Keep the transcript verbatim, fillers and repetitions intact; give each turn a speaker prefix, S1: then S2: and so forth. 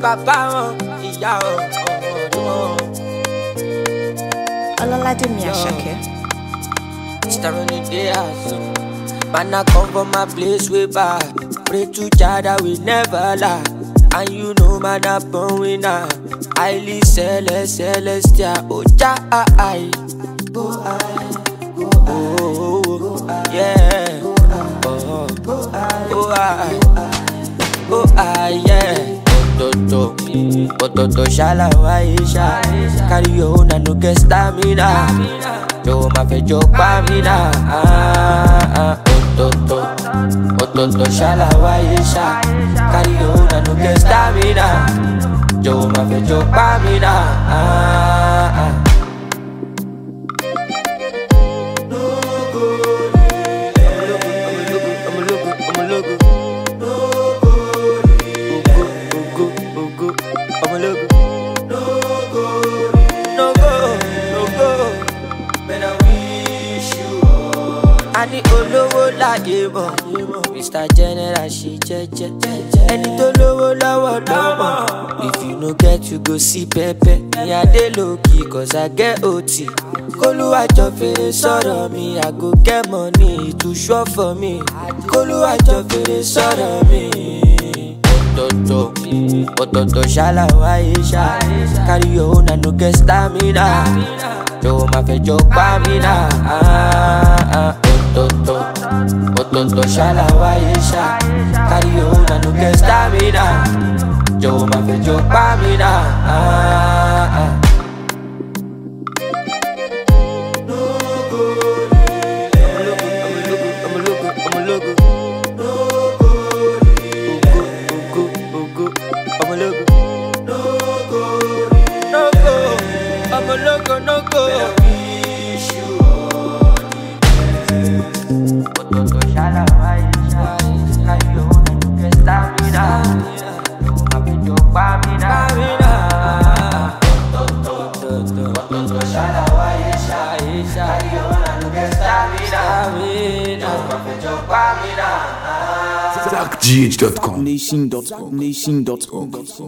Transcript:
S1: bàbá wọn, ìyá wọn.
S2: Ọlọ́ládé mi Àṣàkẹ́.
S1: Starring in the house. Man, I come from my place way back. Pray to Jah that we never lie. And you know, man, I'm born winner. Highly celest, celestial. Oh, Jah, I. Go I. Go I. Oh, yeah. Oh, oh, I. Oh, I, yeah. Toto, Toto, shala, waisha. Carry your own and no get stamina. Yo, ma fe jo pa mi na. Ah, ah, Toto, Toto, shala, waisha. Carry your own and no get stamina. Yo, ma fe jo pa mi na. Ah, ah. Ani olówó láyé mọ̀, Mister General ṣe jẹ́jẹ́. Ẹni tó lówó lọ́wọ́ lọ́mọ. If you no get you go see pẹ́pẹ́. Ní adé lókì cause I get O T. Kólúwàjọ fèrè sọ̀rọ̀ mi, I go get money to show for me. Kólúwàjọ fèrè sọ̀rọ̀ mi. Ototo, ototo ṣálá wáyé ṣá. Carry your own and no get stamina. Yo ma fẹ́ jọ pa mí náà. Ah, ah. Ototo, ototo ṣálá wáyé ṣá. Carry your own and no get stamina. Yo ma fẹ́ jọ pa mí náà. Ah, ah. Loco, no go. Ototo shala waisha, carry your own and no get stamina. Ma fi jo pa mi na. Ototo shala waisha, carry your own and no get stamina. Ma fi jo pa mi na.
S3: Zach G H dot com Nation dot com Nation dot com